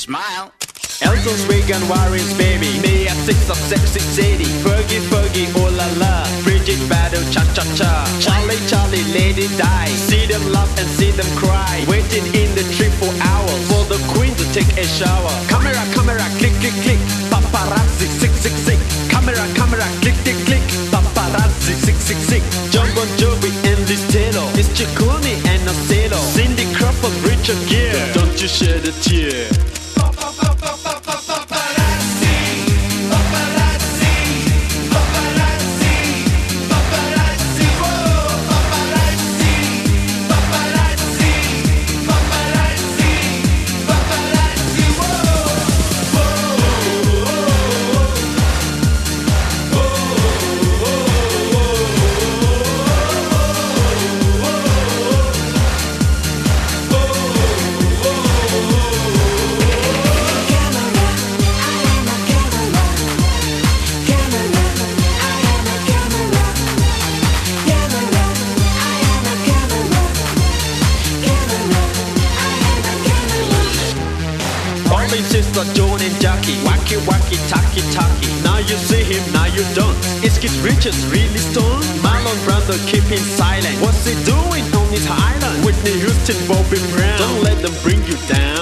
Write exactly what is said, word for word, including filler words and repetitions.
Smile. Elton's Reagan Warren's baby. Me at six of sexy city. Fergie Fergie oh la la. Bridget Battle cha cha cha. Charlie Charlie Lady Di. See them laugh and see them cry. Waiting in the tree for hours for the queen to take a shower. Camera camera click click click. Paparazzi sick sick sick. Camera camera click click click. Paparazzi sick sick sick. John Bon Jovi and Liz Taylor. It's Ciccone and Ocelo. Cindy Crawford, Richard Gere. Don't you shed a tear. Sister Joan and Jackie, wacky wacky tacky tacky. Now you see him, now you don't. Is Keith Richards really stoned? Marlon Brando keeping silent. What's he doing on his island? Whitney Houston, Bobby Brown. Don't let them bring you down.